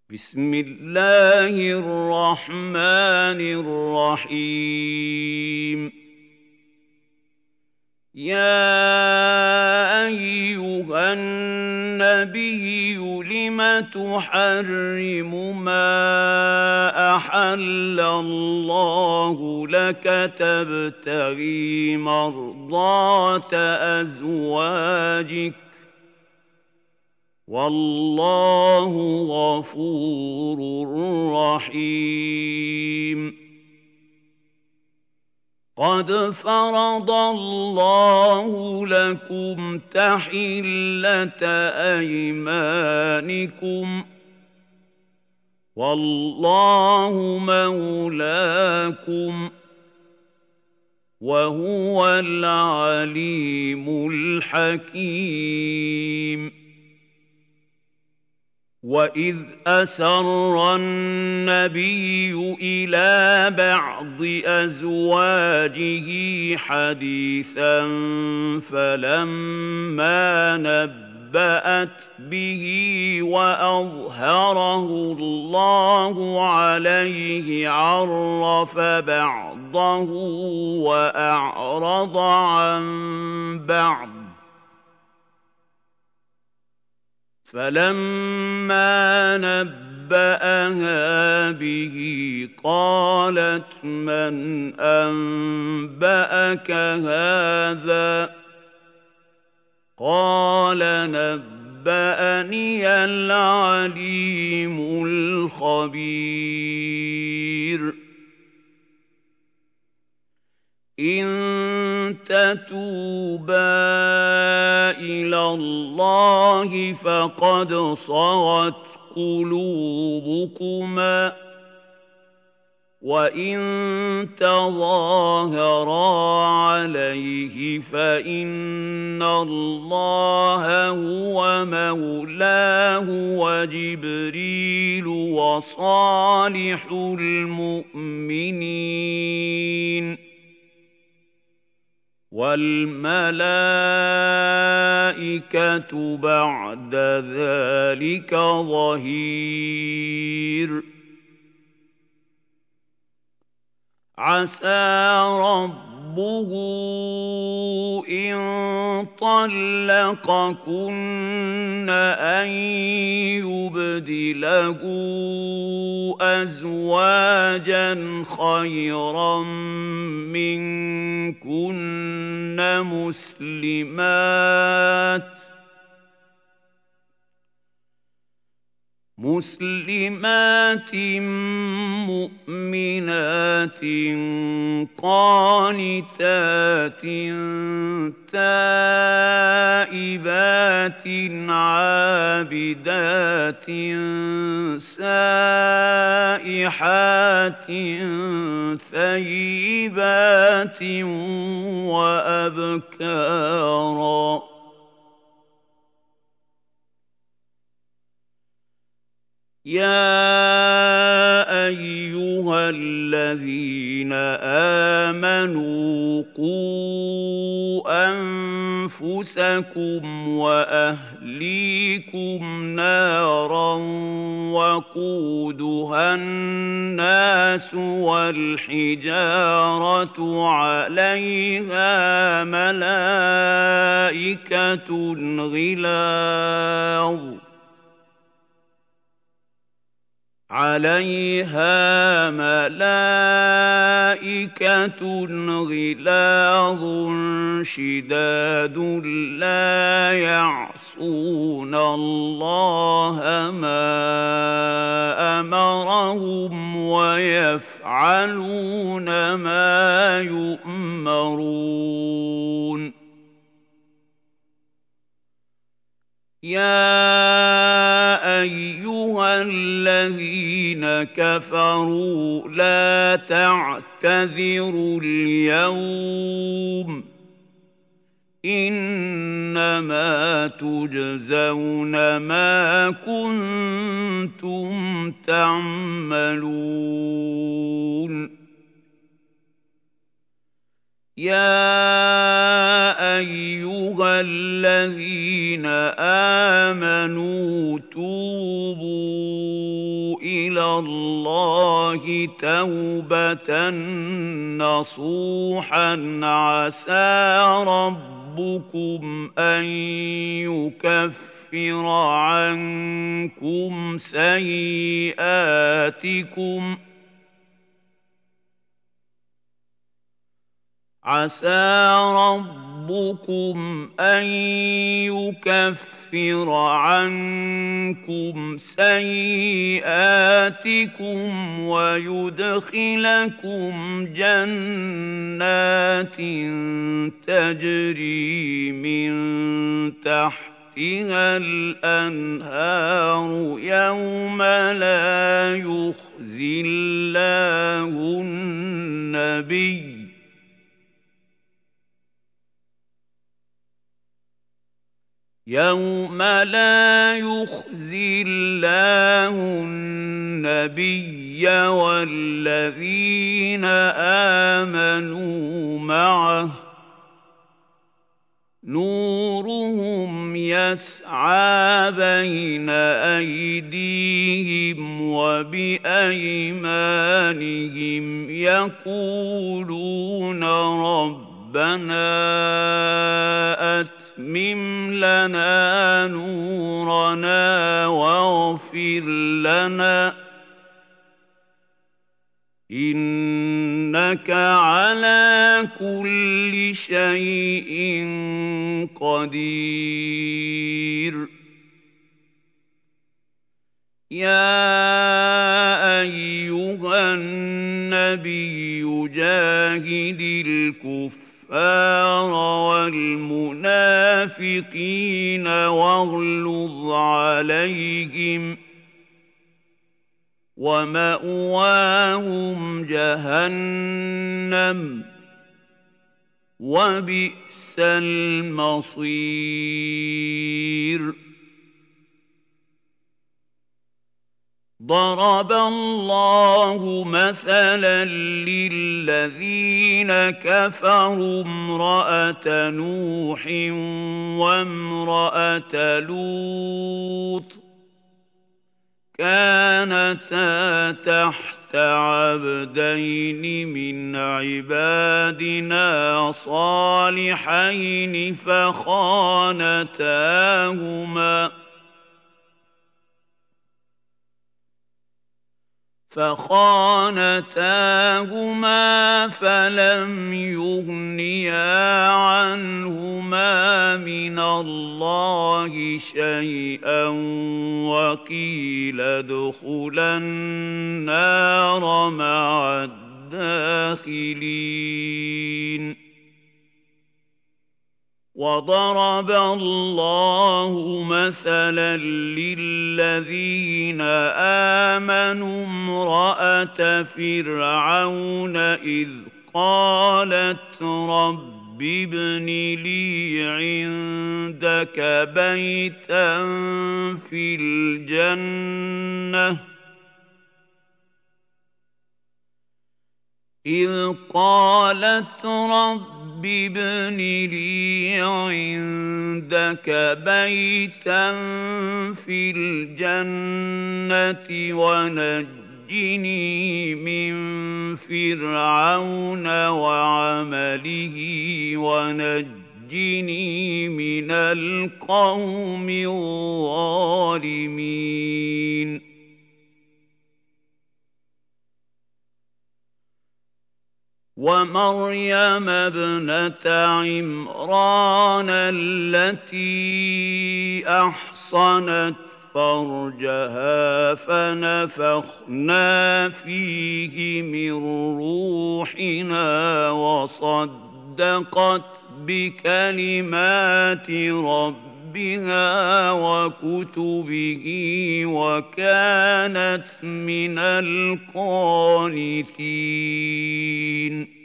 بسم الله الرحمن الرحيم يا أيها النبي لم تحرم ما أحل الله لك تبتغي مرضات أزواجك والله غفور رحيم قد فرض الله لكم تحلة أيمانكم والله مولاكم وهو العليم الحكيم وَإِذْ أَسَرَّ النَّبِيُّ إِلَىٰ بَعْضِ أَزْوَاجِهِ حَدِيثًا فَلَمَّا نَبَّأَتْ بِهِ وَأَظْهَرَهُ اللَّهُ عَلَيْهِ عَرَّفَ بَعْضَهُ وَأَعْرَضَ عَن بَعْضٍ فَلَمَّا نَبَّأَهَا بِهِ قَالَتْ مَنْ أَنبَأَكَ هَٰذَا ۖ قَالَ نَبَّأَنِيَ الْعَلِيمُ الْخَبِيرُ إِن تَتُوبَا إِلَى اللَّهِ فَقَدْ صَغَتْ قُلُوبُكُمَا ۖ وَإِن تَظَاهَرَا عَلَيْهِ فَإِنَّ اللَّهَ هُوَ مَوْلَاهُ وَجِبْرِيلُ وَصَالِحُ الْمُؤْمِنِينَ وَالْمَلَائِكَةُ بَعْدَ ذَٰلِكَ ظَهِيرٌ عَسَىٰ رَبُّهُ إِن طَلَّقَكُنَّ أَن يُبْدِلَهُ أَزْوَاجًا خَيْرًا مِّنكُنَّ مُسْلِمَاتٍ مُّؤْمِنَاتٍ قَانِتَاتٍ تَائِبَاتٍ عَابِدَاتٍ سَائِحَاتٍ ثَيِّبَاتٍ وَأَبْكَارًا يَا أَيُّهَا الَّذِينَ آمَنُوا قُوا أَنفُسَكُمْ وَأَهْلِيكُمْ نَارًا وَقُودُهَا النَّاسُ وَالْحِجَارَةُ عَلَيْهَا مَلَائِكَةٌ غِلَاظٌ شِدَادٌ لَّا يَعْصُونَ اللَّهَ مَا أَمَرَهُمْ وَيَفْعَلُونَ مَا يُؤْمَرُونَ يَا أَيُّهَا الَّذِينَ كَفَرُوا لَا تَعْتَذِرُوا الْيَوْمَ ۖ إِنَّمَا تُجْزَوْنَ مَا كُنتُمْ تَعْمَلُونَ يَا أَيُّهَا الَّذِينَ آمَنُوا تُوبُوا إلى الله توبة نصوحا عسى ربكم أن يكفر عنكم سيئاتكم ويدخلكم جنات تجري من تحتها الأنهار يوم لا يخزي الله النبي والذين آمنوا معه نورهم يسعى بين أيديهم وبأيمانهم يقولون ربنا أتمم لنا نورنا واغفر لنا إنك على كل شيء قدير يا أيها النبي جاهد الكفار والمنافقين واغلظ عليهم ومأواهم جهنم وبئس المصير ضرب الله مثلا للذين كفروا امرأة نوح وامرأة لوط كانتا تحت عبدين من عبادنا صالحين فخانتاهما فلم يغنيا عنهما من الله شيئا وقيل ادخلا النار مع الداخلين وضرب الله مثلا للذين آمنوا امرأة فرعون إذ قالت رب ابن لي عندك بيتا في الجنة إذ قالت رب ابن لي عندك بيتا في الجنة ونجني من فرعون وعمله ونجني من القوم الظالمين ومريم ابنة عمران التي أحصنت فرجها فنفخنا فيه من روحنا وصدقت بكلمات ربها وكتبه وكانت من القانتين